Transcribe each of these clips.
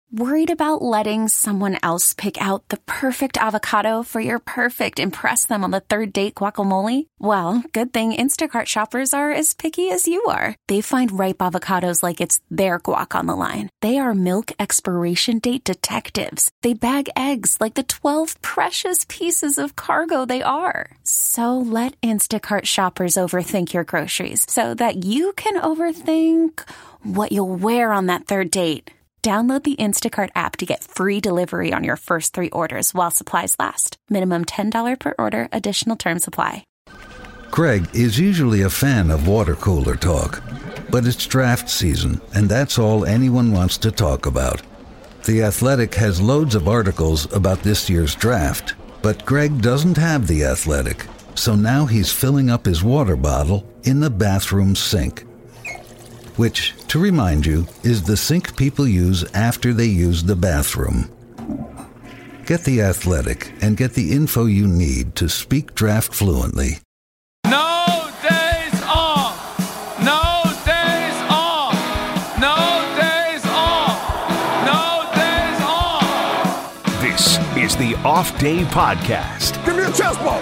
Worried about letting someone else pick out the perfect avocado for your perfect impress them on the third date guacamole? Well, good thing Instacart shoppers are as picky as you are. They find ripe avocados like it's their guac on the line. They are milk expiration date detectives. They bag eggs like the 12 precious pieces of cargo they are. So let Instacart shoppers overthink your groceries so that you can overthink what you'll wear on that third date. Download the Instacart app to get free delivery on your first 3 orders while supplies last. Minimum $10 per order. Additional terms apply. Greg is usually a fan of water cooler talk, but it's draft season, and that's all anyone wants to talk about. The Athletic has loads of articles about this year's draft, but Greg doesn't have The Athletic, so now he's filling up his water bottle in the bathroom sink. Which, to remind you, is the sink people use after they use the bathroom. Get The Athletic and get the info you need to speak draft fluently. No days off! No days off! No days off! No days off! This is the Off Day Podcast. Give me a chest ball!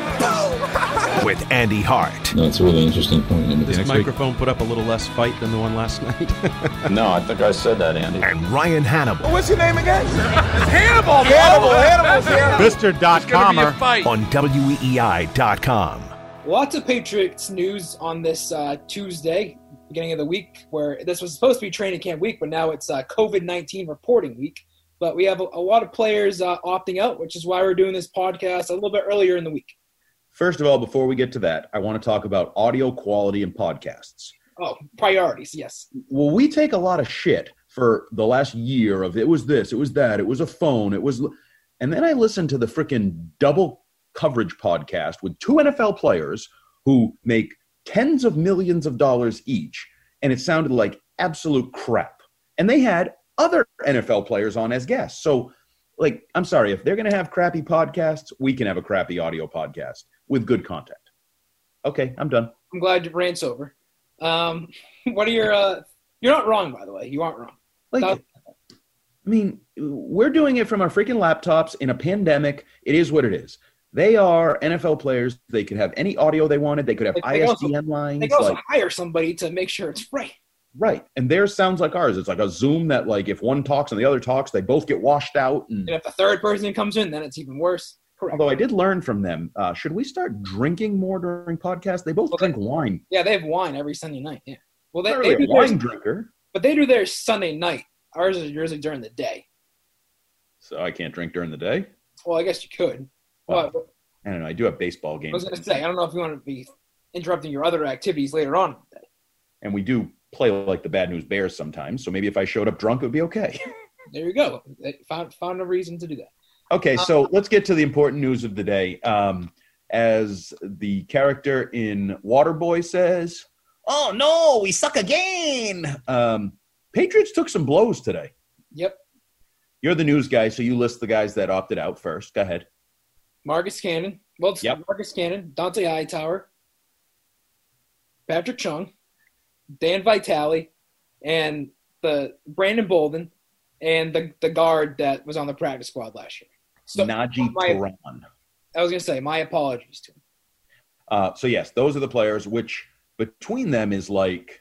With Andy Hart. No, it's a really interesting point. This microphone put up a little less fight than the one last night. No, I think I said that, Andy. And Ryan Hannibal. What's your name again? It's Hannibal, bro! Hannibal's here. Mr.Comer on WEEI.com. Lots of Patriots news on this Tuesday, beginning of the week, where this was supposed to be training camp week, but now it's COVID-19 reporting week. But we have a lot of players opting out, which is why we're doing this podcast a little bit earlier in the week. First of all, before we get to that, I want to talk about audio quality in podcasts. Oh, priorities, yes. Well, we take a lot of shit for the last year of it was this, it was that, it was a phone, it was – and then I listened to the freaking double coverage podcast with 2 NFL players who make tens of millions of dollars each, and it sounded like absolute crap. And they had other NFL players on as guests. So, like, I'm sorry, if they're going to have crappy podcasts, we can have a crappy audio podcast with good content. Okay, I'm done. I'm glad your rant's over. What are your you're not wrong, by the way. You aren't wrong. I mean, we're doing it from our freaking laptops in a pandemic. It is what it is. They are NFL players. They could have any audio they wanted. They could have ISDN lines. They can also hire somebody to make sure it's right. Right. And theirs sounds like ours. It's like a Zoom that, like, if one talks and the other talks, they both get washed out. And if the third person comes in, then it's even worse. Correct. Although I did learn from them, should we start drinking more during podcasts? They both drink wine. Yeah, they have wine every Sunday night. Yeah. Well, they really a wine drinker. But they do theirs Sunday night. Ours is usually during the day. So I can't drink during the day? Well, I guess you could. Well, I don't know. I do have baseball games. I was going to say, I don't know if you want to be interrupting your other activities later on in the day. And we do play like the Bad News Bears sometimes. So maybe if I showed up drunk, it would be okay. There you go. Found a reason to do that. Okay, so let's get to the important news of the day. As the character in Waterboy says, "Oh no, we suck again." Patriots took some blows today. Yep. You're the news guy, so you list the guys that opted out first. Go ahead. Marcus Cannon. Well, it's Marcus Cannon, Dante Hightower, Patrick Chung, Dan Vitale, and the Brandon Bolden, and the guard that was on the practice squad last year. So, Najee Tehran. I was going to say, my apologies to him. So, yes, those are the players, which between them is like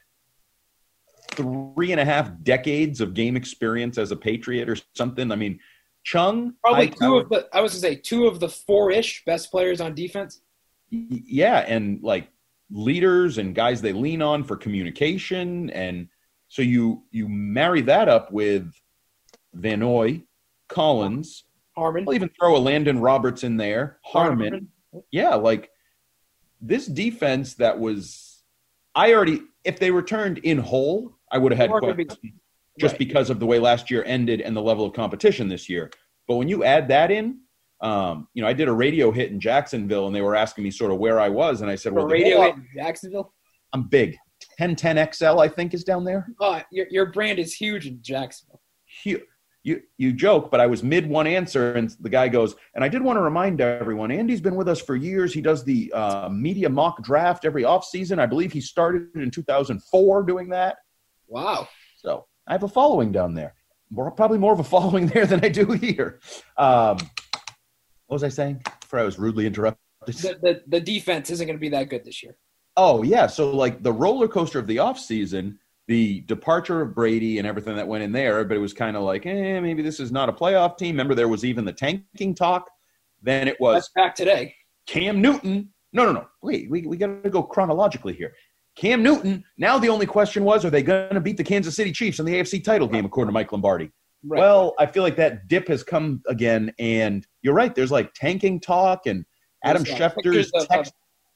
3.5 decades of game experience as a Patriot or something. I mean, Chung. Probably two of the 4-ish best players on defense. Yeah, and like leaders and guys they lean on for communication. And so you marry that up with Van Noy, Collins, Harmon. I'll even throw a Landon Roberts in there. Harmon. Yeah, like this defense that was – if they returned in whole, I would have had questions just because of the way last year ended and the level of competition this year. But when you add that in, I did a radio hit in Jacksonville, and they were asking me sort of where I was, and I said, "Well, radio hit in Jacksonville? I'm big. 1010 XL, I think, is down there." Oh, your brand is huge in Jacksonville. Huge. You joke, but I was mid one answer, and the guy goes, and I did want to remind everyone, Andy's been with us for years. He does the media mock draft every offseason. I believe he started in 2004 doing that. Wow. So I have a following down there. probably more of a following there than I do here. What was I saying before I was rudely interrupted? The defense isn't going to be that good this year. Oh, yeah. So, like, the roller coaster of the offseason, the departure of Brady and everything that went in there, but it was kind of like, maybe this is not a playoff team. Remember, there was even the tanking talk. Then it was That's back today. Cam Newton. No. Wait, we got to go chronologically here. Cam Newton. Now the only question was, are they going to beat the Kansas City Chiefs in the AFC title game, according to Mike Lombardi? Right. Well, I feel like that dip has come again, and you're right. There's like tanking talk and Adam Schefter's text.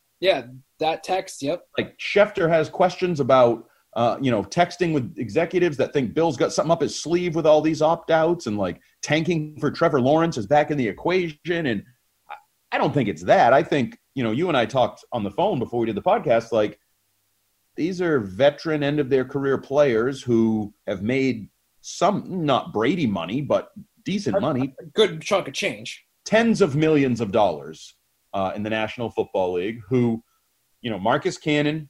That text, yep. Like Schefter has questions about, texting with executives that think Bill's got something up his sleeve with all these opt-outs, and like tanking for Trevor Lawrence is back in the equation. And I don't think it's that. I think, you and I talked on the phone before we did the podcast, like these are veteran end of their career players who have made some, not Brady money, but decent money. A good chunk of change. Tens of millions of dollars in the National Football League who, Marcus Cannon,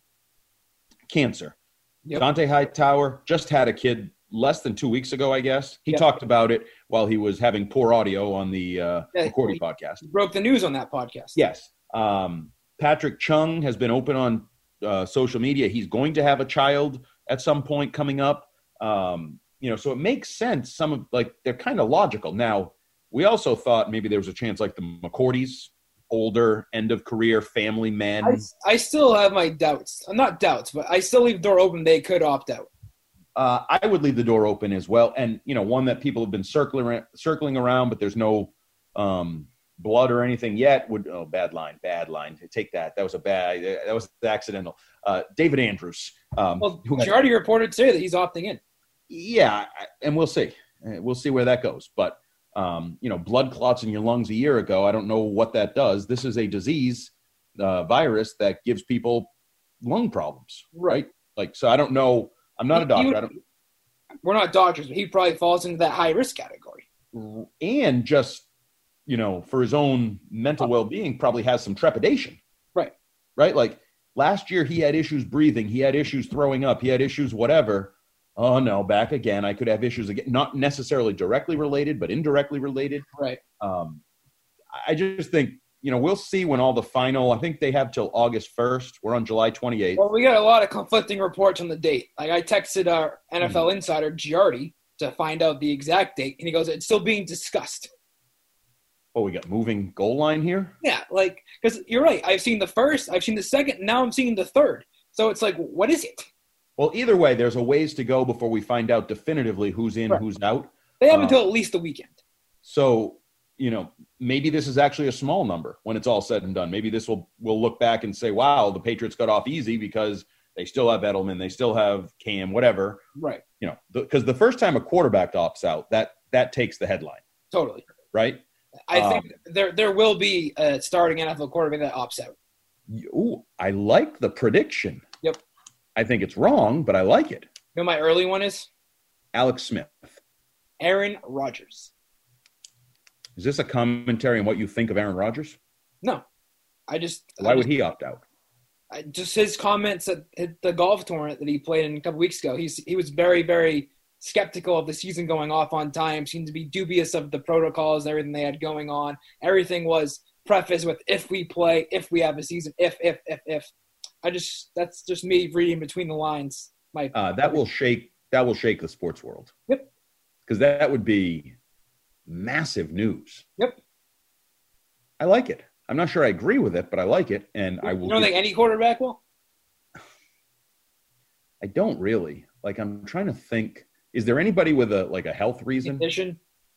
cancer. Yep. Dante Hightower just had a kid less than 2 weeks ago, I guess. He talked about it while he was having poor audio on the recording podcast. Broke the news on that podcast. Yes. Patrick Chung has been open on social media. He's going to have a child at some point coming up. So it makes sense. Some of they're kind of logical. Now, we also thought maybe there was a chance like the McCourties, older, end of career, family men. I still have my doubts. Not doubts, but I still leave the door open. They could opt out. I would leave the door open as well. And, one that people have been circling around, but there's no blood or anything yet. Bad line. Take that. That was accidental. David Andrews. Girardi reported today that he's opting in. Yeah, and we'll see. We'll see where that goes. But, blood clots in your lungs a year ago, I don't know what that does. This is a disease, virus that gives people lung problems, right? So I don't know. I'm not a doctor. We're not doctors, but he probably falls into that high-risk category. And just, for his own mental well-being, probably has some trepidation. Right? Like last year he had issues breathing. He had issues throwing up. He had issues whatever. Oh, no, back again. I could have issues again. Not necessarily directly related, but indirectly related. Right. I just think, we'll see when all the final – I think they have till August 1st. We're on July 28th. Well, we got a lot of conflicting reports on the date. Like I texted our NFL insider, Girardi, to find out the exact date, and he goes, it's still being discussed. Oh, we got moving goal line here? Yeah, because you're right. I've seen the first, I've seen the second, and now I'm seeing the third. So it's like, what is it? Well, either way, there's a ways to go before we find out definitively who's in, who's out. They have until at least the weekend. So, maybe this is actually a small number when it's all said and done. Maybe this we'll look back and say, wow, the Patriots got off easy because they still have Edelman, they still have Cam, whatever. Right. Because the first time a quarterback opts out, that takes the headline. Totally. Right? I think there will be a starting NFL quarterback that opts out. Ooh, I like the prediction. Yep. I think it's wrong, but I like it. You know my early one is? Alex Smith. Aaron Rodgers. Is this a commentary on what you think of Aaron Rodgers? No. Why would he opt out? Just his comments at the golf tournament that he played in a couple weeks ago. He was very, very skeptical of the season going off on time, seemed to be dubious of the protocols and everything they had going on. Everything was prefaced with if we play, if we have a season, if. That's just me reading between the lines. That will shake the sports world. Yep. Because that would be massive news. Yep. I like it. I'm not sure I agree with it, but I like it, and I will. You don't think any quarterback will? I don't really. I'm trying to think. Is there anybody with a health reason? Condition?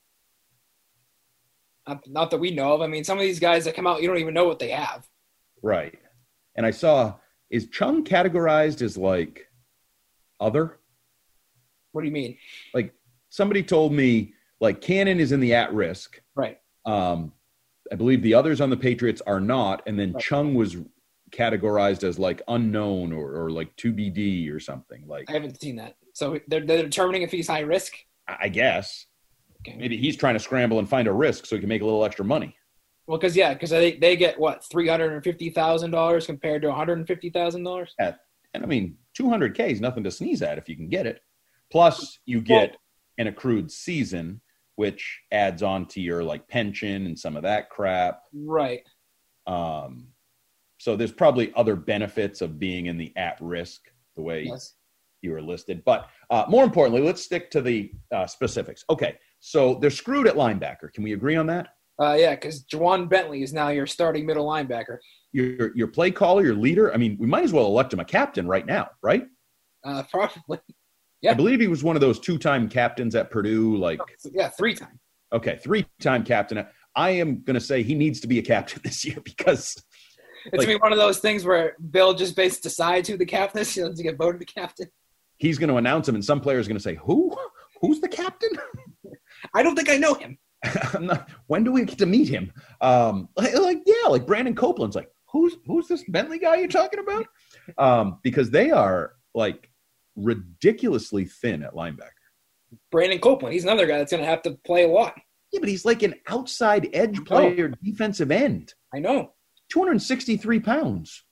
Not that we know of. I mean, some of these guys that come out, you don't even know what they have. Right. And I saw, is Chung categorized as other? What do you mean? Somebody told me Cannon is in the at-risk. Right. I believe the others on the Patriots are not. And then Chung was categorized as unknown or TBD or something. I haven't seen that. So they're determining if he's high risk? I guess. Okay. Maybe he's trying to scramble and find a risk so he can make a little extra money. Well, because they get, what, $350,000 compared to $150,000? Yeah. And, I mean, $200K is nothing to sneeze at if you can get it. Plus, you get an accrued season, which adds on to your like pension and some of that crap. Right. So there's probably other benefits of being in the at-risk, the way you were listed. But more importantly, let's stick to the specifics. Okay, so they're screwed at linebacker. Can we agree on that? Yeah, because Juwan Bentley is now your starting middle linebacker. Your play caller, your leader. I mean, we might as well elect him a captain right now, right? Probably. Yeah. I believe he was one of those 2-time captains at Purdue. Yeah, 3-time. Okay, 3-time captain. I am going to say he needs to be a captain this year because – it's going to be one of those things where Bill just basically decides who the captain is. He doesn't get voted the captain. He's going to announce him, and some players are going to say, who? Who's the captain? I don't think I know him. When do we get to meet him? Like Brandon Copeland's like, who's this Bentley guy you're talking about? Because they are, like, ridiculously thin at linebacker. Brandon Copeland, he's another guy that's going to have to play a lot. Yeah, but he's like an outside edge player, defensive end. I know. 263 pounds.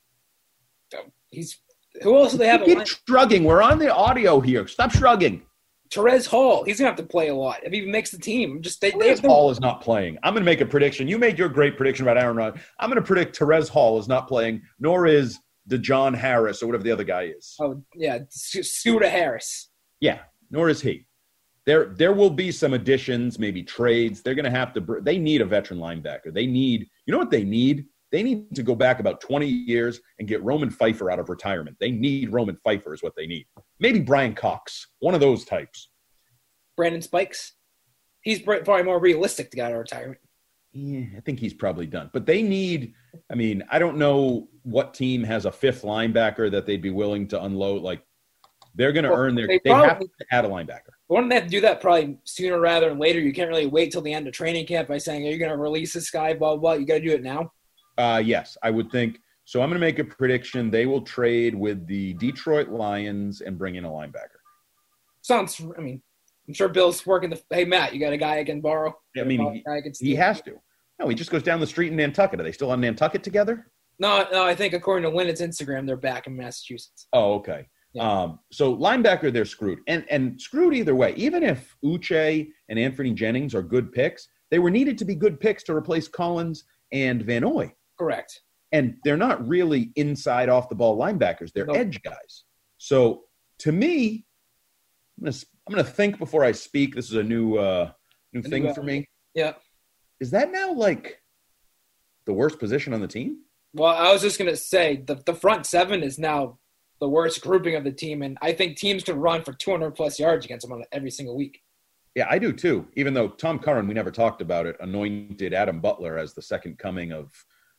Who else do they have? Keep shrugging. We're on the audio here. Stop shrugging. Terez Hall. He's going to have to play a lot. If he even makes the team. Terez Hall is not playing. I'm going to make a prediction. You made your great prediction about Aaron Rodgers. I'm going to predict Terez Hall is not playing, nor is DeJohn Harris or whatever the other guy is. Oh, yeah. Scooter Harris. Yeah, nor is he. There will be some additions, maybe trades. They're going to have to – they need a veteran linebacker. They need – you know what they need? They need to go back about 20 years and get Roman Pfeiffer out of retirement. They need Roman Pfeiffer is what they need. Maybe Brian Cox, one of those types. Brandon Spikes. He's probably more realistic to get out of retirement. Yeah, I think he's probably done. But they need – I mean, I don't know what team has a fifth linebacker that they'd be willing to unload. Like, they're going to earn their – they have to add a linebacker. Wouldn't they have to do that probably sooner rather than later? You can't really wait till the end of training camp by saying, are you going to release this guy, blah, blah, blah. You got to do it now. Yes, I would think. So I'm going to make a prediction. They will trade with the Detroit Lions and bring in a linebacker. Sounds, I mean, I'm sure Bill's working hey, Matt, you got a guy I can borrow? I mean, he has to. No, he just goes down the street in Nantucket. Are they still on Nantucket together? No, I think according to Linnett's Instagram, they're back in Massachusetts. Oh, okay. Yeah. So linebacker, they're screwed. And screwed either way. Even if Uche and Anthony Jennings are good picks, they were needed to be good picks to replace Collins and Van Noy. Correct. And they're not really inside off the ball linebackers. They're edge guys. So to me, I'm gonna think before I speak. This is a new thing for me. Yeah. Is that now like the worst position on the team? Well, I was just gonna say the front seven is now the worst grouping of the team, and I think teams can run for 200 plus yards against them every single week. Yeah, I do too. Even though Tom Curran, we never talked about it, anointed Adam Butler as the second coming of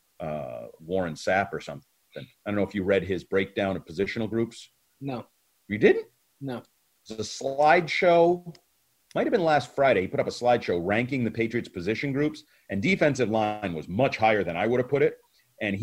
Warren Sapp or something. I don't know if you read his breakdown of positional groups. No. You didn't? No. It's a slideshow. Might have been last Friday. He put up a slideshow ranking the Patriots' position groups, and defensive line was much higher than I would have put it. And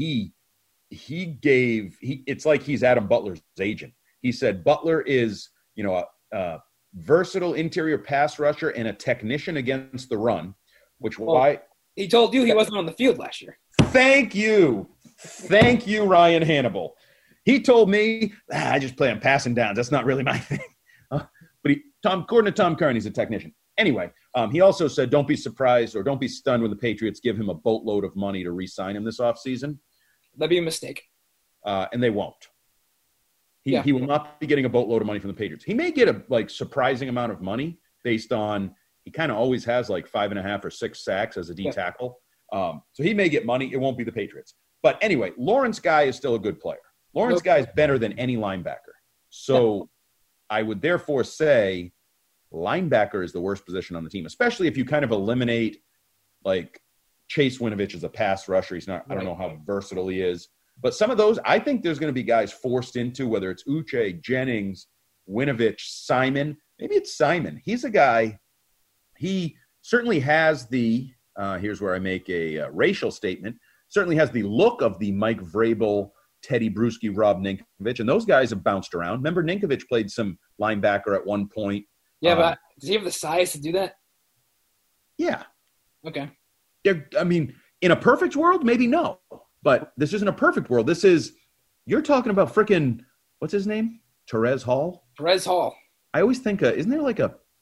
it's like he's Adam Butler's agent. He said Butler is, a versatile interior pass rusher and a technician against the run, he told you he wasn't on the field last year. Thank you, Ryan Hannibal. He told me, I just play on passing downs. That's not really my thing. But according to Tom Curran, he's a technician. Anyway, he also said, don't be surprised or don't be stunned when the Patriots give him a boatload of money to re-sign him this offseason. That'd be a mistake. And they won't. He will not be getting a boatload of money from the Patriots. He may get a surprising amount of money based on he kind of always has 5.5 or 6 sacks as a D tackle. So he may get money. It won't be the Patriots. But anyway, Lawrence Guy is still a good player. Lawrence Guy is better than any linebacker. So I would therefore say linebacker is the worst position on the team, especially if you kind of eliminate Chase Winovich as a pass rusher. He's not, I don't know how versatile he is. But some of those, I think there's going to be guys forced into, whether it's Uche, Jennings, Winovich, Simon. Maybe it's Simon. He's a guy, he certainly has the, here's where I make a racial statement, certainly has the look of the Mike Vrabel, Teddy Bruschi, Rob Ninkovich, and those guys have bounced around. Remember, Ninkovich played some linebacker at one point. Yeah, but does he have the size to do that? Yeah. Okay. I mean, in a perfect world, maybe no. But this isn't a perfect world. You're talking about frickin', what's his name? Terez Hall? Terez Hall. I always think, isn't there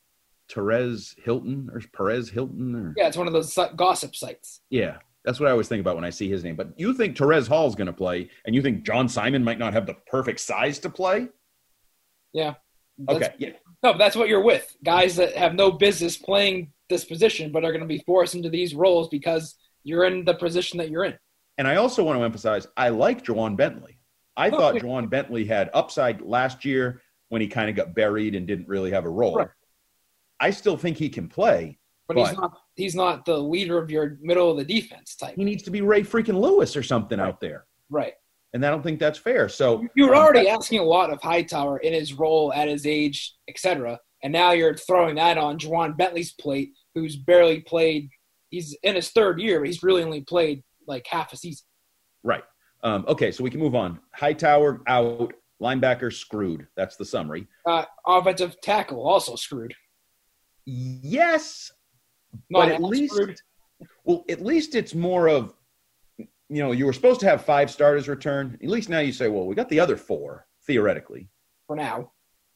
Perez Hilton? Or... Yeah, it's one of those gossip sites. Yeah, that's what I always think about when I see his name. But you think Terez Hall is going to play, and you think John Simon might not have the perfect size to play? Yeah. Okay, yeah. No, but that's what you're with. Guys that have no business playing this position but are going to be forced into these roles because you're in the position that you're in. And I also want to emphasize, I like Juwan Bentley. I thought Juwan Bentley had upside last year when he kind of got buried and didn't really have a role. Right. I still think he can play. But he's not the leader of your middle of the defense type. He needs to be Ray freaking Lewis or something out there. Right. And I don't think that's fair. So you were already asking a lot of Hightower in his role at his age, etc. And now you're throwing that on Juwan Bentley's plate, who's barely played. He's in his third year, but he's really only played like half a season. Right. Okay, so we can move on. Hightower out, linebacker screwed. That's the summary. Offensive tackle also screwed. Yes, but at least it's more of, you were supposed to have 5 starters return. At least now you say, well, we got the other 4 theoretically for now.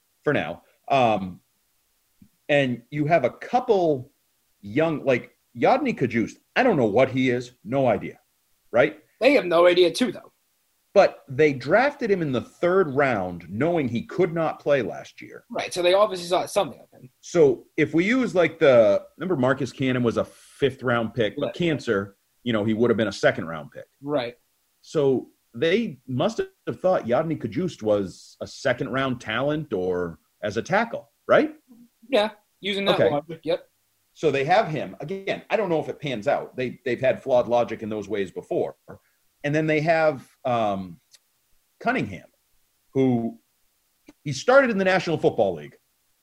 And you have a couple young, like Yodny Kajust. I don't know what he is. No idea. Right? They have no idea too, though. But they drafted him in the 3rd round knowing he could not play last year. Right, so they obviously saw something of him. So if we use remember Marcus Cannon was a 5th-round pick, but Cancer, he would have been a 2nd-round pick. Right. So they must have thought Yodny Kajust was a 2nd-round talent or as a tackle, right? Yeah, using that logic, yep. So they have him. Again, I don't know if it pans out. They've had flawed logic in those ways before. And then they have Cunningham, who he started in the National Football League.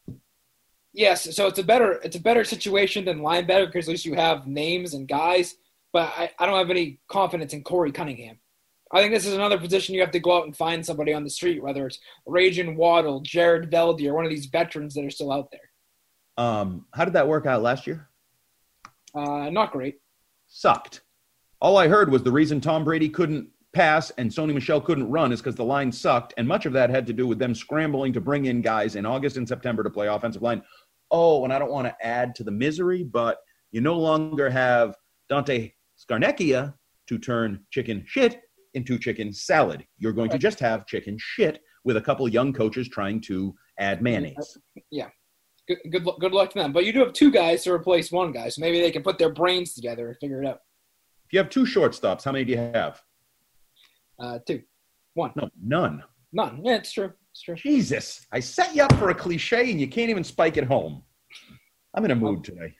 Yes, so it's a better situation than linebacker because at least you have names and guys. But I don't have any confidence in Corey Cunningham. I think this is another position you have to go out and find somebody on the street, whether it's Rajan Waddle, Jared Veldy, or one of these veterans that are still out there. How did that work out last year? Not great. Sucked. All I heard was the reason Tom Brady couldn't pass and Sony Michel couldn't run is because the line sucked, and much of that had to do with them scrambling to bring in guys in August and September to play offensive line. Oh, and I don't want to add to the misery, but you no longer have Dante Scarnecchia to turn chicken shit into chicken salad. You're going to just have chicken shit with a couple young coaches trying to add mayonnaise. Yeah. Good luck to them. But you do have 2 guys to replace 1 guy, so maybe they can put their brains together and figure it out. If you have 2 shortstops, how many do you have? 2. 1. No, none. None. Yeah, it's true. Jesus. I set you up for a cliche and you can't even spike it home. I'm in a mood today.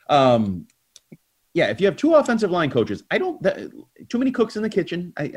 Yeah, if you have 2 offensive line coaches, too many cooks in the kitchen. I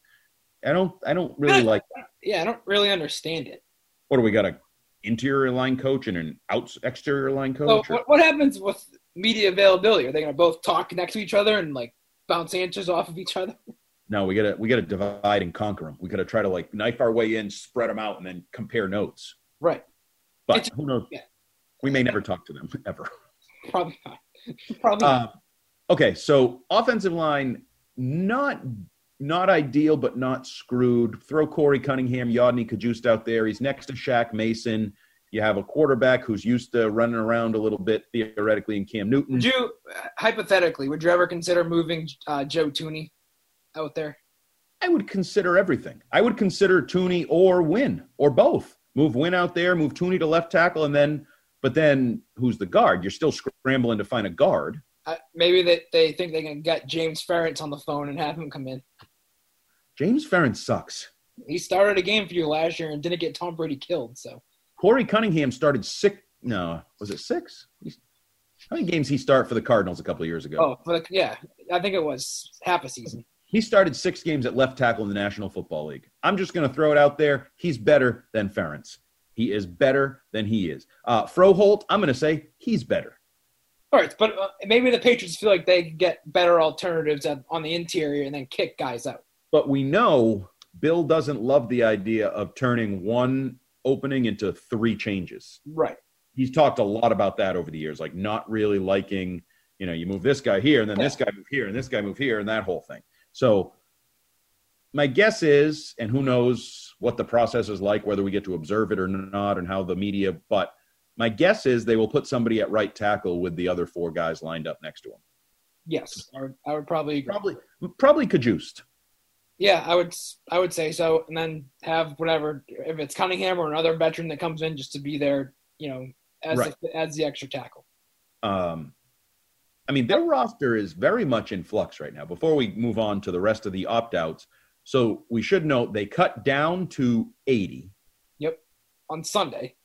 don't really like that. Yeah, I don't really understand it. What do we got, an interior line coach and an exterior line coach? So what happens with media availability? Are they going to both talk next to each other and bounce answers off of each other? No, we gotta divide and conquer them. We gotta try to knife our way in, spread them out, and then compare notes. Right. But who knows? Yeah. We may never talk to them ever. Probably not. Okay, so offensive line, not ideal, but not screwed. Throw Corey Cunningham, Yodny Kajust out there. He's next to Shaq Mason. You have a quarterback who's used to running around a little bit, theoretically, in Cam Newton. Hypothetically, would you ever consider moving Joe Thuney out there? I would consider everything. I would consider Thuney or Wynn, or both. Move Wynn out there, move Thuney to left tackle, but then who's the guard? You're still scrambling to find a guard. Maybe they think they can get James Ferentz on the phone and have him come in. James Ferentz sucks. He started a game for you last year and didn't get Tom Brady killed. So Corey Cunningham started 6. No, was it 6? How many games he start for the Cardinals a couple of years ago? Oh, yeah. I think it was half a season. He started 6 games at left tackle in the National Football League. I'm just going to throw it out there. He's better than Ferentz. He is better than he is. Froholt, I'm going to say he's better. All right, but maybe the Patriots feel like they could get better alternatives on the interior and then kick guys out. But we know Bill doesn't love the idea of turning one opening into 3 changes. Right. He's talked a lot about that over the years, not really liking, you move this guy here and then this guy move here and this guy move here and that whole thing. So my guess is, and who knows what the process is like, whether we get to observe it or not and how the media, but My guess is they will put somebody at right tackle with the other 4 guys lined up next to him. Yes, I would probably agree. Probably Cajuste. Yeah, I would say so, and then have whatever, if it's Cunningham or another veteran that comes in just to be there, as the extra tackle. I mean, their roster is very much in flux right now. Before we move on to the rest of the opt-outs, so we should note they cut down to 80. Yep, on Sunday.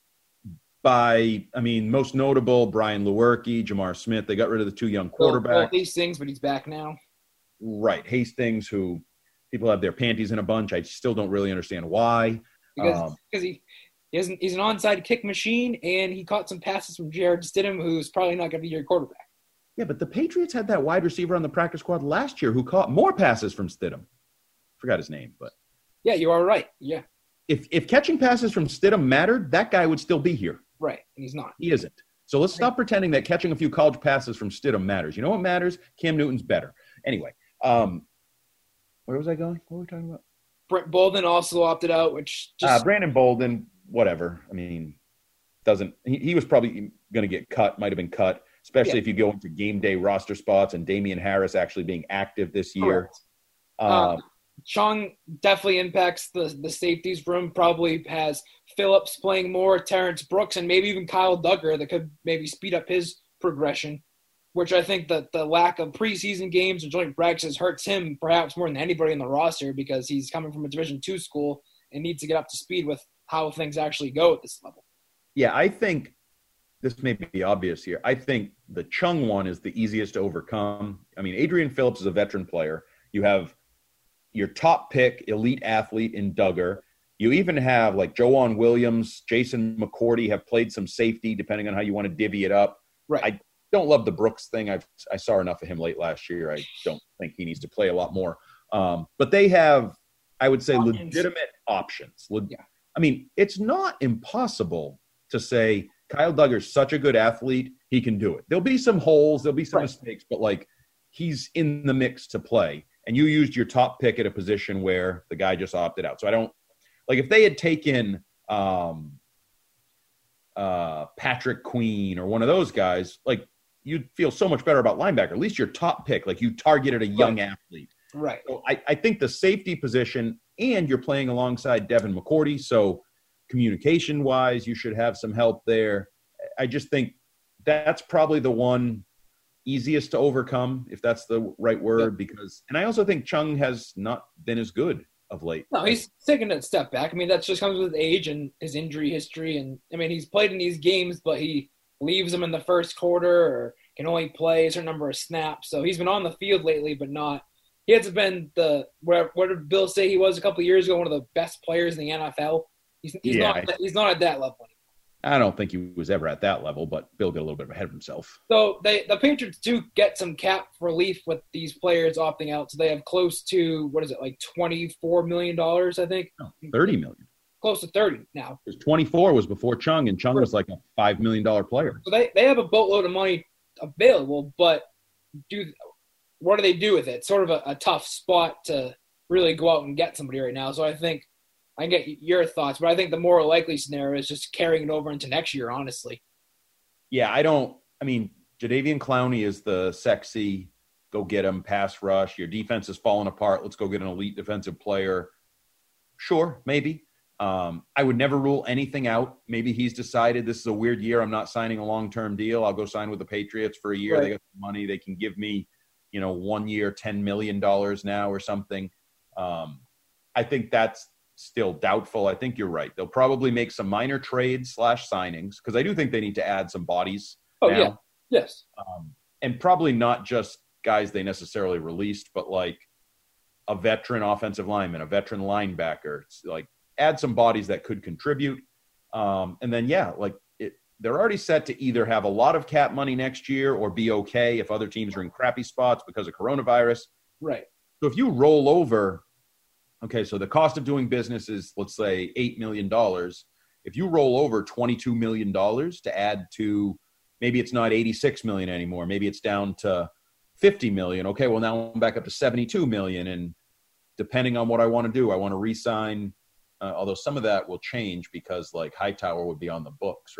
Most notable, Brian Lewerke, Jamar Smith. They got rid of the 2 young quarterbacks. Hastings, but he's back now. Right, Hastings, who people have their panties in a bunch. I still don't really understand why. Because he's an onside kick machine, and he caught some passes from Jarrett Stidham, who's probably not going to be your quarterback. Yeah, but the Patriots had that wide receiver on the practice squad last year who caught more passes from Stidham. Forgot his name, but yeah, you are right. Yeah, if catching passes from Stidham mattered, that guy would still be here. Right, and he's not. He isn't. So let's stop pretending that catching a few college passes from Stidham matters. You know what matters? Cam Newton's better. Anyway, where was I going? What were we talking about? Brent Bolden also opted out, which just Brandon Bolden, whatever. I mean, he was probably going to get cut, might have been cut, especially if you go into game day roster spots and Damian Harris actually being active this year. Chung definitely impacts the safeties room, probably has Phillips playing more, Terrence Brooks, and maybe even Kyle Duggar that could maybe speed up his progression, which I think that the lack of preseason games or joint practices hurts him perhaps more than anybody in the roster because he's coming from a Division II school and needs to get up to speed with how things actually go at this level. Yeah, I think this may be obvious here. I think the Chung one is the easiest to overcome. I mean, Adrian Phillips is a veteran player. You have your top pick, elite athlete in Duggar. You even have like Joanne Williams, Jason McCourty have played some safety, depending on how you want to divvy it up. Right. I don't love the Brooks thing. I saw enough of him late last year. I don't think he needs to play a lot more. But they have, I would say, legitimate options. I mean, it's not impossible to say Kyle Duggar's such a good athlete, he can do it. There'll be some holes, there'll be some mistakes, but like he's in the mix to play. And you used your top pick at a position where the guy just opted out. So I don't like if they had taken Patrick Queen or one of those guys, like you'd feel so much better about linebacker. At least your top pick, like you targeted a young athlete. Right. So I think the safety position, and you're playing alongside Devin McCourty, so communication-wise, you should have some help there. I just think that's probably the one easiest to overcome, if that's the right word, because – and I also think Chung has not been as good of late. No, he's taken a step back. I mean, that just comes with age and his injury history. And, I mean, he's played in these games, but he leaves them in the first quarter or can only play a certain number of snaps. So he's been on the field lately, but not – he hasn't been what did Bill say he was a couple of years ago, one of the best players in the NFL? He's not at that level anymore. I don't think he was ever at that level, but Bill got a little bit ahead of himself. So the Patriots do get some cap relief with these players opting out. So they have close to, like $24 million, I think? No, $30 million. Close to 30 now. Because 24 was before Chung, and Chung was like a $5 million player. So they have a boatload of money available, but what do they do with it? It's sort of a tough spot to really go out and get somebody right now. So I think I get your thoughts, but I think the more likely scenario is just carrying it over into next year, honestly. Yeah, Jadeveon Clowney is the sexy, go get him, pass rush. Your defense is falling apart. Let's go get an elite defensive player. Sure, maybe. I would never rule anything out. Maybe he's decided this is a weird year. I'm not signing a long-term deal. I'll go sign with the Patriots for a year. Right. They got some money. They can give me, 1 year, $10 million now or something. I think that's still doubtful. I think you're right. They'll probably make some minor trades / signings because I do think they need to add some bodies. Oh, now. Yeah. Yes. And probably not just guys they necessarily released, but like a veteran offensive lineman, a veteran linebacker. It's like add some bodies that could contribute. And then, they're already set to either have a lot of cap money next year or be okay if other teams are in crappy spots because of coronavirus. Right. So if you roll over, okay, so the cost of doing business is, let's say, $8 million. If you roll over $22 million to add to, maybe it's not $86 million anymore. Maybe it's down to $50 million. Okay, well, now I'm back up to $72 million. And depending on what I want to do, I want to re-sign, although some of that will change because, like, Hightower would be on the books, right?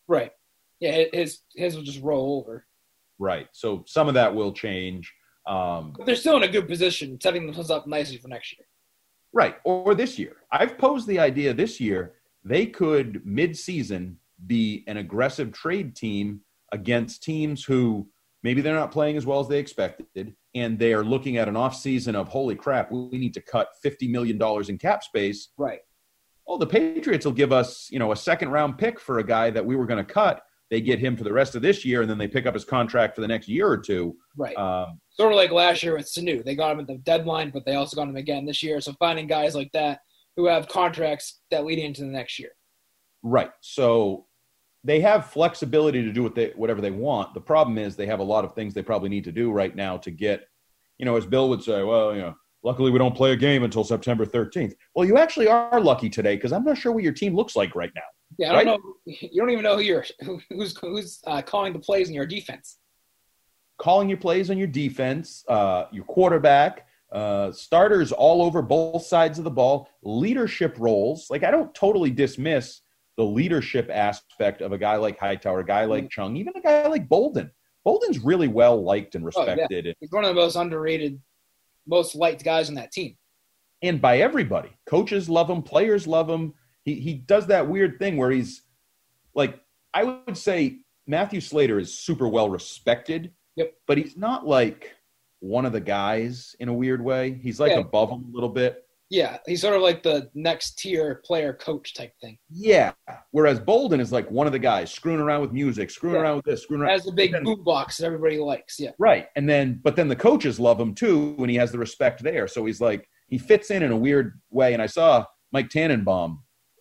Right. Yeah, his will just roll over. Right. So some of that will change. But they're still in a good position, setting themselves up nicely for next year. Right. Or this year. I've posed the idea this year they could mid-season be an aggressive trade team against teams who maybe they're not playing as well as they expected, and they are looking at an offseason of, holy crap, we need to cut $50 million in cap space. Right. Oh, the Patriots will give us, a second-round pick for a guy that we were going to cut. They get him for the rest of this year, and then they pick up his contract for the next year or two. Right. Sort of like last year with Sanu. They got him at the deadline, but they also got him again this year. So finding guys like that who have contracts that lead into the next year. Right. So they have flexibility to do whatever they want. The problem is they have a lot of things they probably need to do right now to get, as Bill would say, well, luckily we don't play a game until September 13th. Well, you actually are lucky today because I'm not sure what your team looks like right now. Yeah, I don't know. You don't even know who's calling the plays in your defense. Calling your plays on your defense, your quarterback, starters all over both sides of the ball, leadership roles. Like, I don't totally dismiss the leadership aspect of a guy like Hightower, a guy like Chung, even a guy like Bolden. Bolden's really well liked and respected. Oh, yeah. He's one of the most underrated, most liked guys on that team. And by everybody. Coaches love him. Players love him. He does that weird thing where he's like, I would say Matthew Slater is super well respected, but he's not like one of the guys in a weird way. He's like above him a little bit. Yeah, he's sort of like the next tier player coach type thing. Yeah, whereas Bolden is like one of the guys screwing around with music, screwing around with this, screwing around. Has the big boombox that everybody likes, yeah. Right, but then the coaches love him too when he has the respect there. So he's like, he fits in a weird way. And I saw Mike Tannenbaum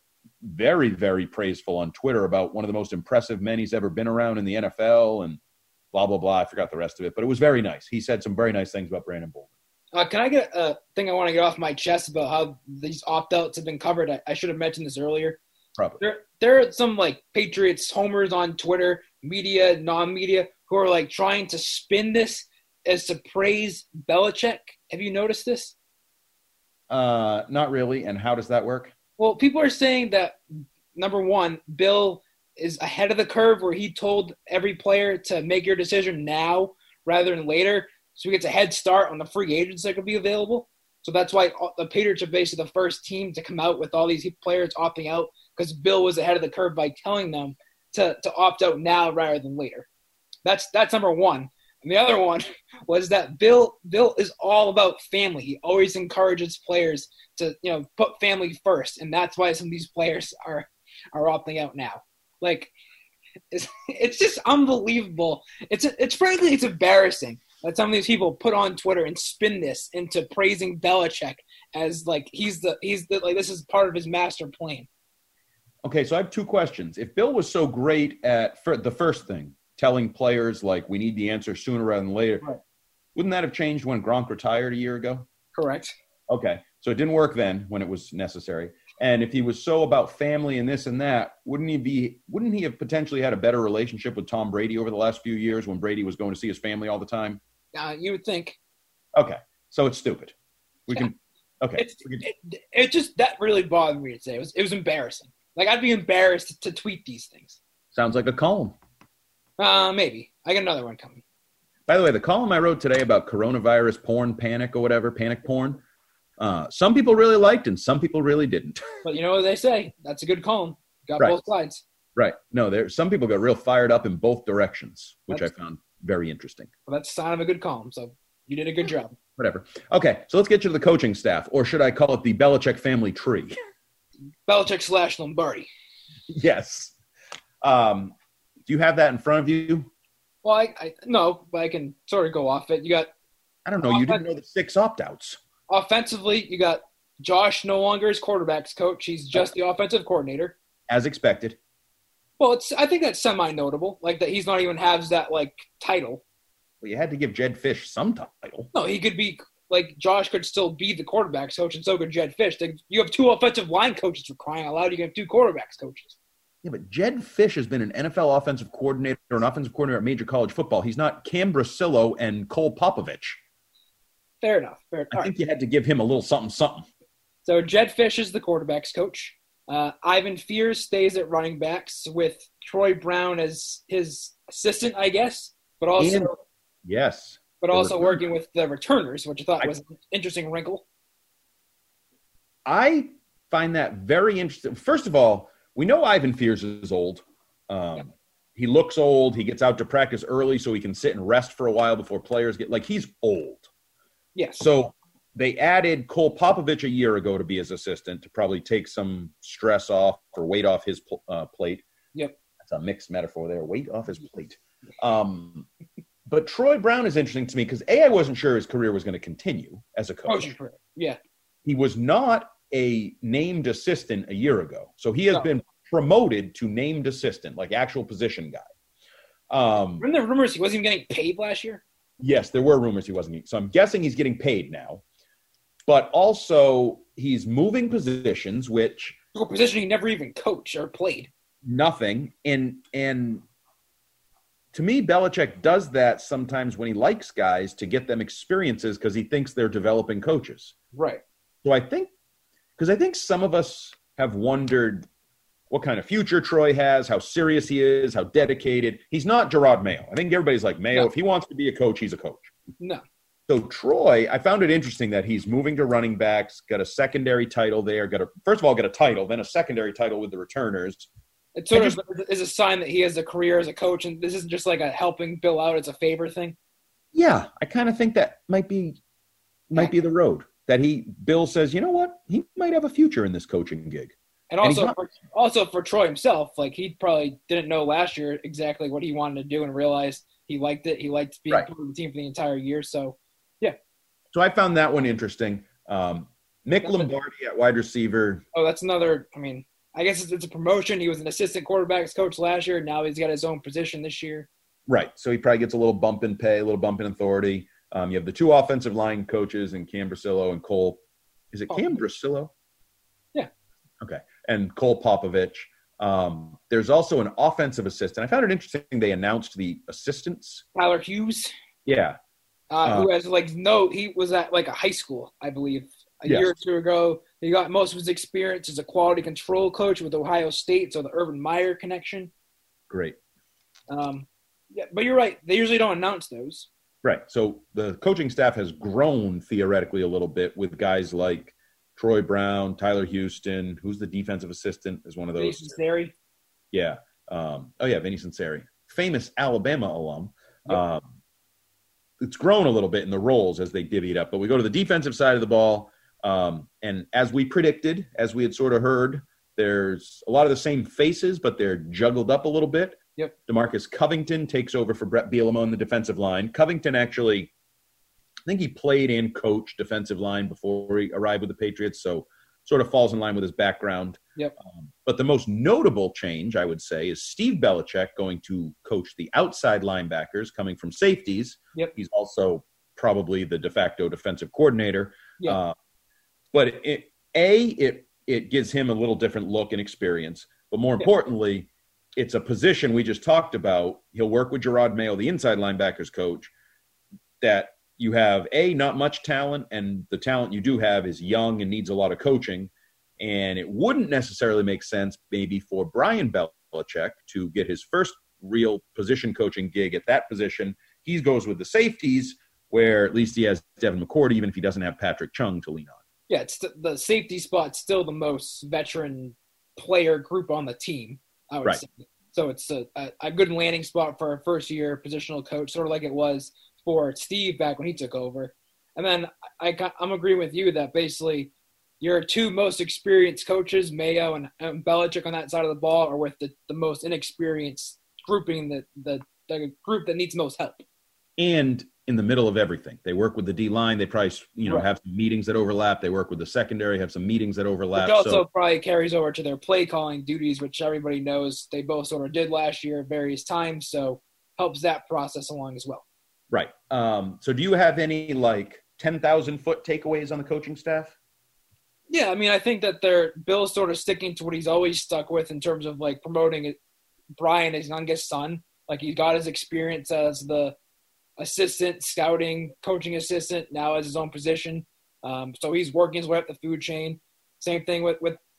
very, very praiseful on Twitter about one of the most impressive men he's ever been around in the NFL and blah, blah, blah. I forgot the rest of it, but it was very nice. He said some very nice things about Brandon Bolden. Can I get a thing I want to get off my chest about how these opt-outs have been covered? I should have mentioned this earlier. Probably. There are some, Patriots homers on Twitter, media, non-media, who are, trying to spin this as to praise Belichick. Have you noticed this? Not really. And how does that work? Well, people are saying that, number one, Bill is ahead of the curve where he told every player to make your decision now rather than later. So he gets a head start on the free agents that could be available. So that's why the Patriots are basically the first team to come out with all these players opting out because Bill was ahead of the curve by telling them to opt out now rather than later. That's number one. And the other one was that Bill is all about family. He always encourages players to, put family first. And that's why some of these players are opting out now. It's just unbelievable. It's frankly, it's embarrassing that some of these people put on Twitter and spin this into praising Belichick as he's the this is part of his master plan. Okay, so I have two questions. If Bill was so great at the first thing, telling players we need the answer sooner rather than later, right, wouldn't that have changed when Gronk retired a year ago? Correct. Okay, so it didn't work then when it was necessary. And if he was so about family and this and that, wouldn't he have potentially had a better relationship with Tom Brady over the last few years when Brady was going to see his family all the time? You would think. Okay, so it's stupid. It just that really bothered me today. It was embarrassing. I'd be embarrassed to tweet these things. Sounds like a column. Maybe. I got another one coming. By the way, the column I wrote today about coronavirus porn, panic or whatever, panic porn, some people really liked and some people really didn't. But you know what they say? That's a good column. Got right. Both sides. Right. No, some people got real fired up in both directions, which I found very interesting. Well, that's the sign of a good column, so you did a good job. Whatever. Okay, so let's get you to the coaching staff, or should I call it the Belichick family tree? Belichick / Lombardi. Yes. Do you have that in front of you? Well, I no, but I can sort of go off it. You got – I don't know. You didn't know the 6 opt-outs. Offensively, you got Josh no longer is quarterback's coach. He's just the offensive coordinator. As expected. Well, I think that's semi-notable, that he's not even has that, title. Well, you had to give Jed Fish some title. No, he could be Josh could still be the quarterback's coach, and so could Jed Fish. You have 2 offensive line coaches for crying out loud. You can have 2 quarterbacks coaches. Yeah, but Jed Fish has been an NFL offensive coordinator or an offensive coordinator at major college football. He's not Cam Brasillo and Cole Popovich. Fair enough. I think you had to give him a little something. So Jed Fish is the quarterback's coach. Ivan Fears stays at running backs with Troy Brown as his assistant, I guess, but also yes, but also working with the returners, which I thought was an interesting wrinkle. I find that very interesting. First of all, we know Ivan Fears is old. He looks old. He gets out to practice early so he can sit and rest for a while before players get – like, he's old. Yes. So they added Cole Popovich a year ago to be his assistant to probably take some stress off or weight off his plate. Yep. That's a mixed metaphor there. Weight off his plate. But Troy Brown is interesting to me because, I wasn't sure his career was going to continue as a coach. Yeah. He was not a named assistant a year ago. So he has been promoted to named assistant, like actual position guy. Weren't there rumors he wasn't even getting paid last year? Yes, there were rumors he wasn't. So I'm guessing he's getting paid now. But also he's moving positions, which – a position he never even coached or played. Nothing. And to me, Belichick does that sometimes when he likes guys to get them experiences because he thinks they're developing coaches. Right. So I think some of us have wondered what kind of future Troy has, how serious he is, how dedicated. He's not Gerard Mayo. I think everybody's like, Mayo, if he wants to be a coach, he's a coach. No. So Troy, I found it interesting that he's moving to running backs, got a secondary title there, first of all, got a title, then a secondary title with the returners. It sort of is a sign that he has a career as a coach, and this isn't just like a helping Bill out, it's a favor thing. Yeah, I kind of think that might be the road. That Bill says, you know what, he might have a future in this coaching gig. And also for Troy himself, like he probably didn't know last year exactly what he wanted to do and realized he liked it. He liked being part of the team for the entire year. So, yeah. So I found that one interesting. Nick Lombardi at wide receiver. Oh, that's another – I mean, I guess it's a promotion. He was an assistant quarterback's coach last year. Now he's got his own position this year. Right. So he probably gets a little bump in pay, a little bump in authority. You have the two offensive line coaches and Cam Brasillo and Cole. Is it Cam Brasillo? Yeah. Okay. And Cole Popovich. There's also an offensive assistant. I found it interesting they announced the assistants. Tyler Hughes. Yeah. Who has he was at like a high school, I believe, a year or two ago. He got most of his experience as a quality control coach with Ohio State, so the Urban Meyer connection. Great. Yeah, but you're right. They usually don't announce those. Right. So the coaching staff has grown theoretically a little bit with guys like Troy Brown, Tyler Houston, who's the defensive assistant is one of those. Vinny Sunseri. Yeah. Vinny Sunseri. Famous Alabama alum. Yep. It's grown a little bit in the roles as they divvy it up. But we go to the defensive side of the ball, and as we predicted, as we had sort of heard, there's a lot of the same faces, but they're juggled up a little bit. Yep. DeMarcus Covington takes over for Brett Bielema on the defensive line. Covington actually, I think he played and coached defensive line before he arrived with the Patriots, so sort of falls in line with his background. Yep. But the most notable change, I would say, is Steve Belichick going to coach the outside linebackers coming from safeties. Yep. He's also probably the de facto defensive coordinator. Yep. But it gives him a little different look and experience. But more importantly, it's a position we just talked about. He'll work with Gerard Mayo, the inside linebackers coach, that you have, not much talent, and the talent you do have is young and needs a lot of coaching. And it wouldn't necessarily make sense maybe for Brian Belichick to get his first real position coaching gig at that position. He goes with the safeties, where at least he has Devin McCourty, even if he doesn't have Patrick Chung to lean on. Yeah, it's the safety spot's still the most veteran player group on the team, I would say. So it's a good landing spot for a first-year positional coach, sort of like it was for Steve back when he took over. And then I'm agreeing with you that basically your two most experienced coaches, Mayo and Belichick on that side of the ball, are with the most inexperienced grouping, the group that needs most help. And in the middle of everything. They work with the D-line. They probably have some meetings that overlap. They work with the secondary, have some meetings that overlap. Which also probably carries over to their play calling duties, which everybody knows they both sort of did last year at various times, so helps that process along as well. Right. So do you have any 10,000-foot takeaways on the coaching staff? Yeah, I mean, I think that Bill's sort of sticking to what he's always stuck with in terms of promoting Brian, his youngest son. He's got his experience as the assistant, scouting, coaching assistant, now as his own position. So he's working his way up the food chain. Same thing with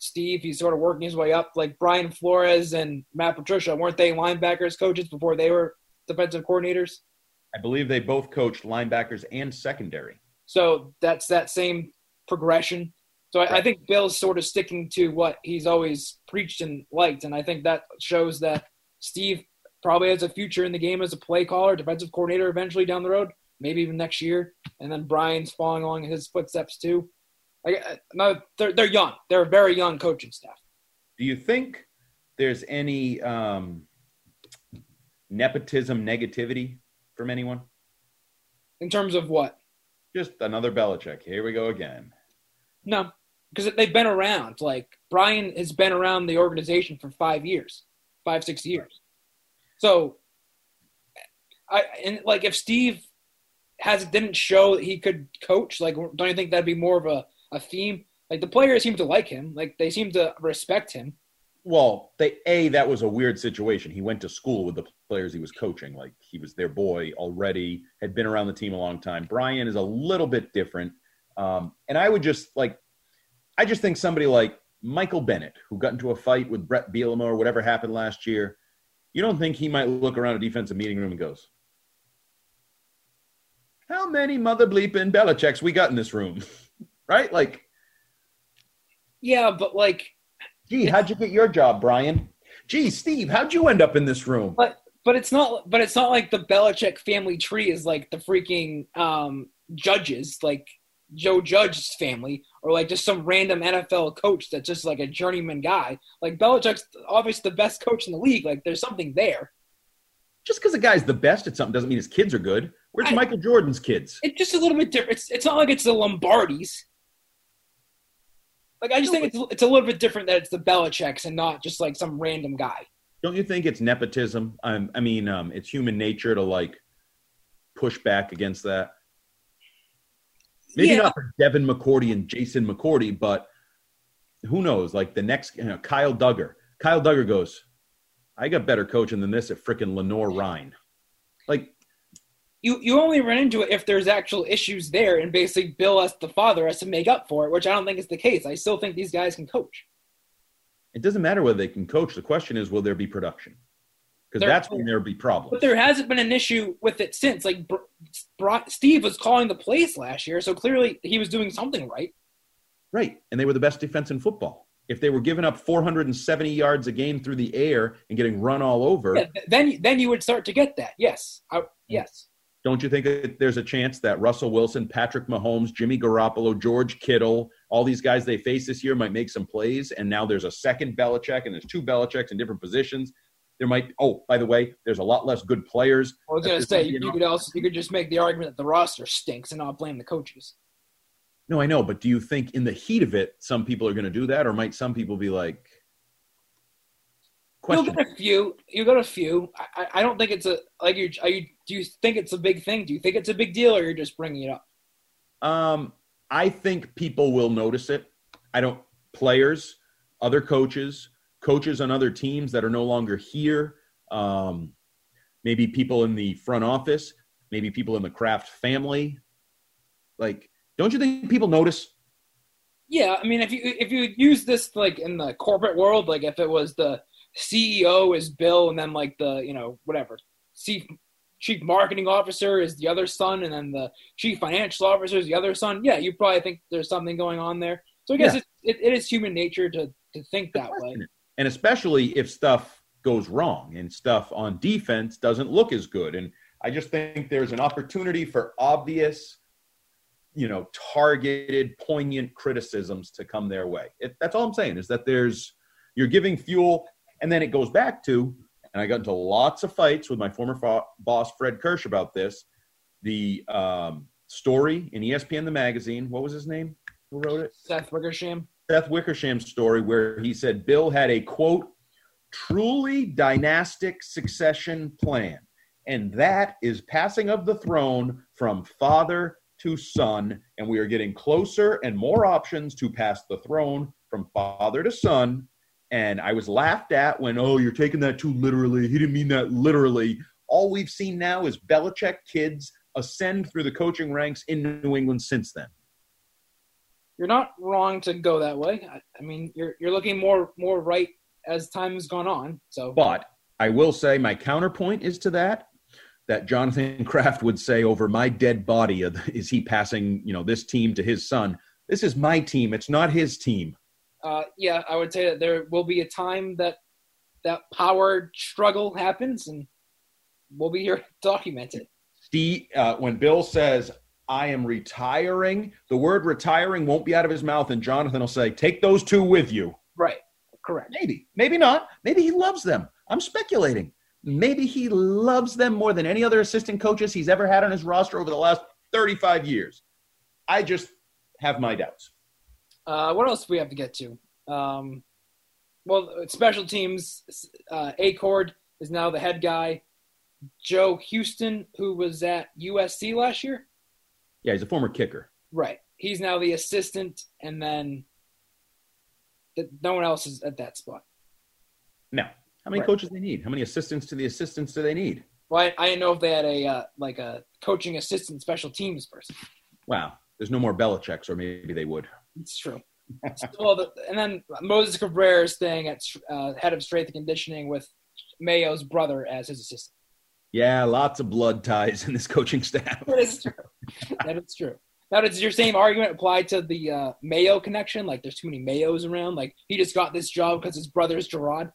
Steve. He's sort of working his way up. Like Brian Flores and Matt Patricia, weren't they linebackers coaches before they were defensive coordinators? I believe they both coached linebackers and secondary. So that's that same progression. So I think Bill's sort of sticking to what he's always preached and liked, and I think that shows that Steve probably has a future in the game as a play caller, defensive coordinator eventually down the road, maybe even next year. And then Brian's following along his footsteps too. No, they're young. They're a very young coaching staff. Do you think there's any nepotism negativity from anyone? In terms of what? Just another Belichick. Here we go again. No, because they've been around. Like, Brian has been around the organization for 5 years, 5-6 years. So, if Steve didn't show that he could coach, like, don't you think that'd be more of a theme? Like, the players seem to like him. Like, they seem to respect him. Well, that was a weird situation. He went to school with the players he was coaching. Like, he was their boy already, had been around the team a long time. Brian is a little bit different. And I just think somebody like Michael Bennett, who got into a fight with Brett Bielema or whatever happened last year, you don't think he might look around a defensive meeting room and goes, how many mother bleeping Belichicks we got in this room? Right? Like, yeah, but like, gee, how'd you get your job, Brian? Gee, Steve, how'd you end up in this room? But it's not like the Belichick family tree is like the freaking Judges, like Joe Judge's family, or like just some random NFL coach that's just like a journeyman guy. Like, Belichick's obviously the best coach in the league. Like, there's something there. Just because a guy's the best at something doesn't mean his kids are good. Where's Michael Jordan's kids? It's just a little bit different. It's not like it's the Lombardis. Like, I just think it's a little bit different that it's the Belichicks and not just like some random guy. Don't you think it's nepotism? It's human nature to like push back against that. Maybe not for Devin McCourty and Jason McCourty, but who knows? Like the next, Kyle Duggar. Kyle Duggar goes, I got better coaching than this at frickin' Lenore Ryan. Like, you only run into it if there's actual issues there, and basically Bill, as the father, has to make up for it, which I don't think is the case. I still think these guys can coach. It doesn't matter whether they can coach. The question is, will there be production? Because that's when there will be problems. But there hasn't been an issue with it since. Like, Steve was calling the plays last year, so clearly he was doing something right. Right, and they were the best defense in football. If they were giving up 470 yards a game through the air and getting run all over, then you would start to get that. Yes, yes. Don't you think that there's a chance that Russell Wilson, Patrick Mahomes, Jimmy Garoppolo, George Kittle, all these guys they face this year might make some plays, and now there's a second Belichick and there's two Belichicks in different positions? There might – by the way, there's a lot less good players. I was going to say, you could just make the argument that the roster stinks and not blame the coaches. No, I know, but do you think in the heat of it some people are going to do that, or might some people be like – You got a few. I don't think it's do you think it's a big thing? Do you think it's a big deal, or you're just bringing it up? I think people will notice it. Players, other coaches on other teams that are no longer here, maybe people in the front office, maybe people in the Kraft family. Like, don't you think people notice? Yeah, I mean, if you use this like in the corporate world, like if it was the CEO is Bill, and then like the chief marketing officer is the other son, and then the chief financial officer is the other son. Yeah, you probably think there's something going on there. So I guess it is human nature to think that way. And especially if stuff goes wrong and stuff on defense doesn't look as good. And I just think there's an opportunity for obvious, targeted, poignant criticisms to come their way. That's all I'm saying, is that you're giving fuel. And then it goes back to, and I got into lots of fights with my former boss, Fred Kirsch, about this, the story in ESPN, the magazine. What was his name? Who wrote it? Seth Wickersham. Seth Wickersham's story, where he said Bill had a, quote, truly dynastic succession plan. And that is passing of the throne from father to son. And we are getting closer and more options to pass the throne from father to son. And I was laughed at when, you're taking that too literally. He didn't mean that literally. All we've seen now is Belichick kids ascend through the coaching ranks in New England since then. You're not wrong to go that way. I mean, you're looking more right as time has gone on. So, but I will say my counterpoint is to that Jonathan Kraft would say, over my dead body, is he passing, this team to his son? This is my team. It's not his team. Yeah, I would say that there will be a time that power struggle happens, and we'll be here to document it. Steve, when Bill says, I am retiring, the word retiring won't be out of his mouth, and Jonathan will say, take those two with you. Right. Correct. Maybe not. Maybe he loves them. I'm speculating. Maybe he loves them more than any other assistant coaches he's ever had on his roster over the last 35 years. I just have my doubts. What else do we have to get to? Well, special teams, Acord is now the head guy. Joe Houston, who was at USC last year. Yeah, he's a former kicker. Right. He's now the assistant, and then no one else is at that spot. No. How many coaches do they need? How many assistants to the assistants do they need? Well, I didn't know if they had a coaching assistant special teams person. Wow. There's no more Belichick's, or maybe they would. It's true. And then Moses Cabrera is staying at head of strength and conditioning with Mayo's brother as his assistant. Yeah, lots of blood ties in this coaching staff. That is true. That is true. Now, does your same argument apply to the Mayo connection? Like, there's too many Mayos around? Like, he just got this job because his brother is Gerard?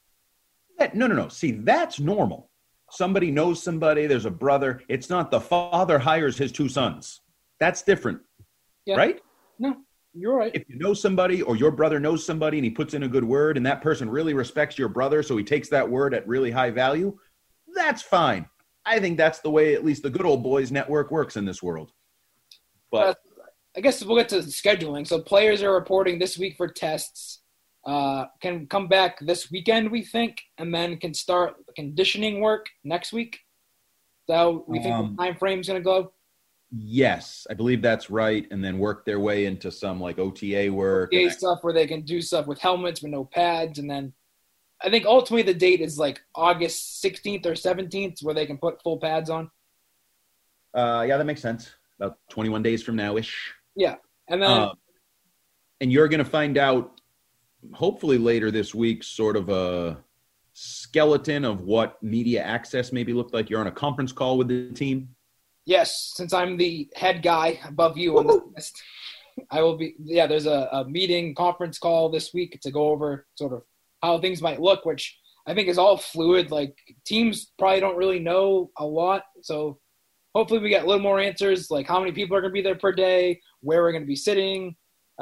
No. See, that's normal. Somebody knows somebody. There's a brother. It's not the father hires his two sons. That's different, right? No, you're right. If you know somebody or your brother knows somebody and he puts in a good word and that person really respects your brother, so he takes that word at really high value, that's fine. I think that's the way at least the good old boys network works in this world. But I guess we'll get to scheduling. So players are reporting this week for tests. Can come back this weekend, we think, and then can start conditioning work next week. So we think the time frame is going to go. Yes, I believe that's right, and then work their way into some like OTA work. OTA stuff where they can do stuff with helmets with no pads, and then I think ultimately the date is like August 16th or 17th where they can put full pads on. Yeah, that makes sense. About 21 days from now-ish. Yeah, and then and you're going to find out hopefully later this week sort of a skeleton of what media access maybe looked like. You're on a conference call with the team. Yes, since I'm the head guy above you on this list, I will be. Yeah, there's a meeting conference call this week to go over sort of how things might look, which I think is all fluid. Like, teams probably don't really know a lot, so hopefully we get a little more answers, like how many people are going to be there per day, where we're going to be sitting.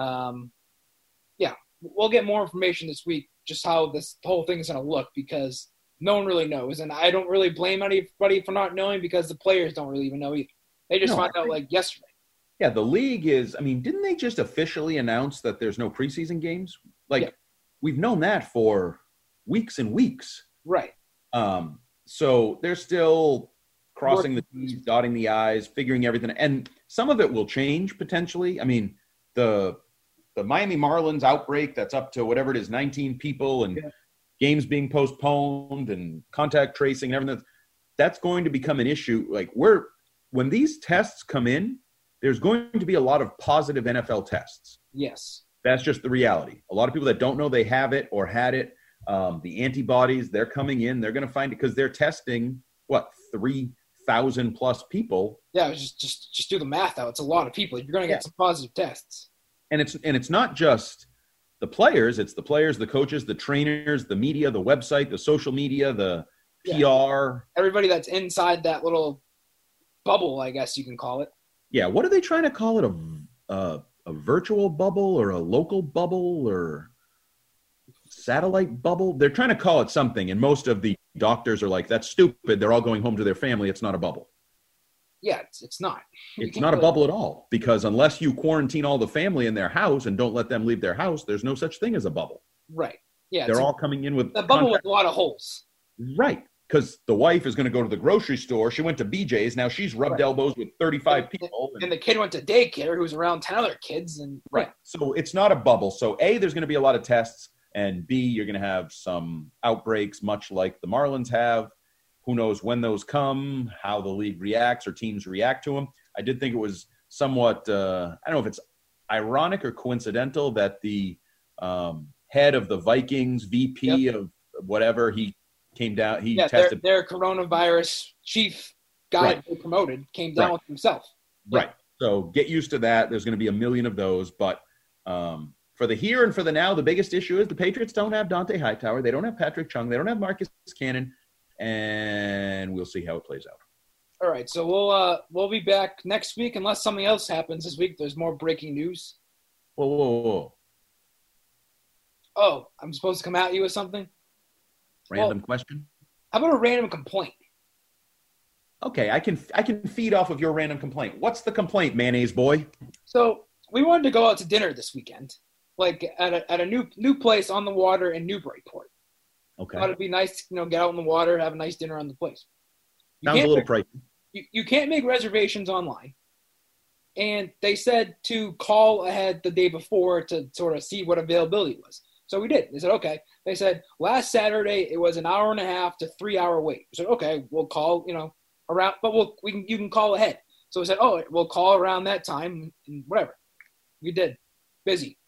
Yeah, we'll get more information this week, just how this whole thing is going to look, because no one really knows. And I don't really blame anybody for not knowing, because the players don't really even know either. They just found out like yesterday. Yeah, the league is, I mean, didn't they just officially announce that there's no preseason games? Like, we've known that for weeks and weeks. Right. So they're still crossing the T's, dotting the I's, figuring everything. And some of it will change potentially. I mean, the Miami Marlins outbreak, that's up to whatever it is, 19 people, and games being postponed and contact tracing and everything. That's going to become an issue. Like, when these tests come in, there's going to be a lot of positive NFL tests. Yes. That's just the reality. A lot of people that don't know they have it or had it, the antibodies, they're coming in, they're going to find it because they're testing, 3,000 plus people. Yeah, just do the math out. It's a lot of people. You're going to get some positive tests. And it's not just the players. It's the players, the coaches, the trainers, the media, the website, the social media, the PR. Everybody that's inside that little bubble, I guess you can call it. Yeah, what are they trying to call it? A virtual bubble or a local bubble or satellite bubble? They're trying to call it something, and most of the doctors are like, that's stupid. They're all going home to their family. It's not a bubble. Yeah, it's not. It's not a bubble at all, because unless you quarantine all the family in their house and don't let them leave their house, there's no such thing as a bubble. Right. Yeah. They're all coming in with a bubble with a lot of holes. Right. Because the wife is going to go to the grocery store. She went to BJ's. Now she's rubbed elbows with 35 people. And the kid went to daycare who's around 10 other kids. And right. So it's not a bubble. So A, there's going to be a lot of tests. And B, you're going to have some outbreaks, much like the Marlins have. Who knows when those come, how the league reacts or teams react to them. I did think it was somewhat, I don't know if it's ironic or coincidental that the head of the Vikings, VP of whatever, he came down. He tested. Their coronavirus chief guy they promoted came down with himself. Right. So get used to that. There's going to be a million of those. But for the here and for the now, the biggest issue is the Patriots don't have Dante Hightower. They don't have Patrick Chung. They don't have Marcus Cannon. And we'll see how it plays out. All right. So we'll be back next week unless something else happens this week. There's more breaking news. Whoa. Oh, I'm supposed to come at you with something? Random question? How about a random complaint? Okay, I can feed off of your random complaint. What's the complaint, mayonnaise boy? So we wanted to go out to dinner this weekend, like at a new place on the water in Newburyport. Okay. Thought it'd be nice to get out in the water, have a nice dinner on the place. Sounds a little pricey. You can't make reservations online. And they said to call ahead the day before to sort of see what availability was. So we did. They said, okay. They said, last Saturday, it was an hour and a half to 3 hour wait. We said, okay, we'll call, around, but you can call ahead. So we said, oh, we'll call around that time and whatever. We did. Busy.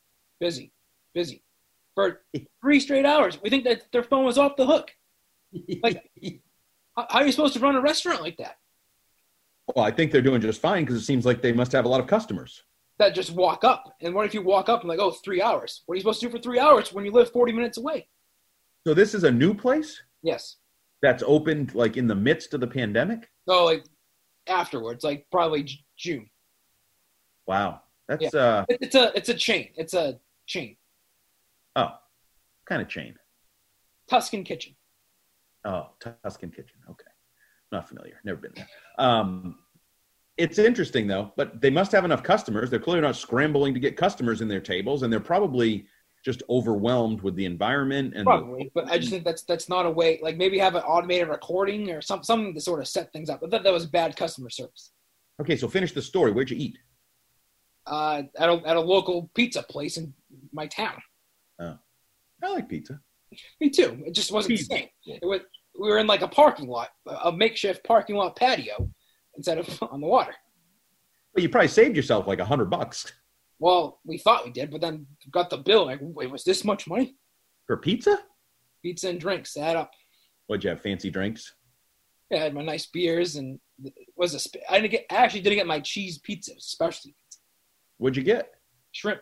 For 3 straight hours. We think that their phone was off the hook. Like, how are you supposed to run a restaurant like that? Well, I think they're doing just fine because it seems like they must have a lot of customers. That just walk up. And what if you walk up and 3 hours? What are you supposed to do for 3 hours when you live 40 minutes away? So this is a new place? Yes. That's opened in the midst of the pandemic? No, afterwards, probably June. Wow. That's It's a chain. It's a chain. Oh. What kind of chain? Tuscan Kitchen. Oh, Tuscan Kitchen. Okay. Not familiar. Never been there. It's interesting, though, but they must have enough customers. They're clearly not scrambling to get customers in their tables, and they're probably just overwhelmed with the environment. And probably, but I just think that's not a way. Maybe have an automated recording or something to sort of set things up. But that was bad customer service. Okay, so finish the story. Where'd you eat? At a local pizza place in my town. Oh, I like pizza. Me too. It just wasn't the same. We were in a parking lot, a makeshift parking lot patio, instead of on the water. But you probably saved yourself $100. Well, we thought we did, but then got the bill. Wait, was this much money? For pizza? Pizza and drinks, add up. What'd you have, fancy drinks? Yeah, I had my nice beers and I actually didn't get my cheese pizza, specialty pizza. What'd you get? Shrimp.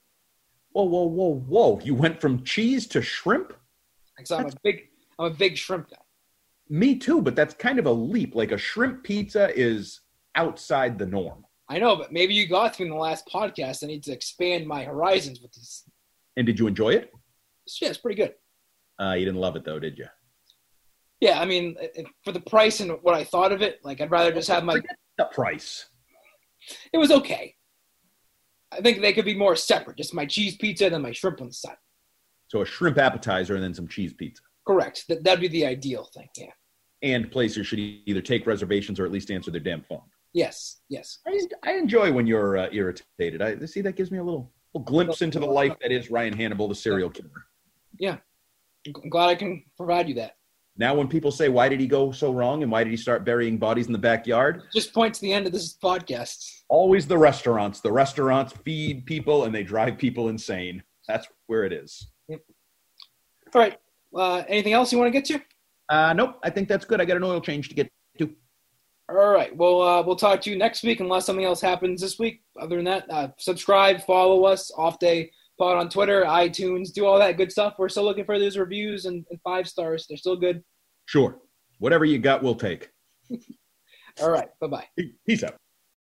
Whoa. You went from cheese to shrimp? I'm a big shrimp guy. Me too, but that's kind of a leap. A shrimp pizza is outside the norm. I know, but maybe you got through in the last podcast. I need to expand my horizons with this. And did you enjoy it? Yeah, it's pretty good. You didn't love it, though, did you? Yeah, I mean, for the price and what I thought of it, I'd rather just have my... Forget the price. It was okay. I think they could be more separate. Just my cheese pizza and then my shrimp on the side. So a shrimp appetizer and then some cheese pizza. Correct. That'd be the ideal thing, yeah. And places should either take reservations or at least answer their damn phone. Yes. I enjoy when you're irritated. That gives me a little glimpse into the life that is Ryan Hannibal, the serial killer. Yeah. I'm glad I can provide you that. Now when people say, why did he go so wrong and why did he start burying bodies in the backyard? Just point to the end of this podcast. Always the restaurants. The restaurants feed people and they drive people insane. That's where it is. Yep. All right. Anything else you want to get to? Nope. I think that's good. I got an oil change to get to. All right. Well, we'll talk to you next week unless something else happens this week. Other than that, subscribe, follow us, Off Day Pod on Twitter, iTunes, do all that good stuff. We're still looking for those reviews and 5 stars. They're still good. Sure. Whatever you got, we'll take. All right. Bye-bye. Peace out.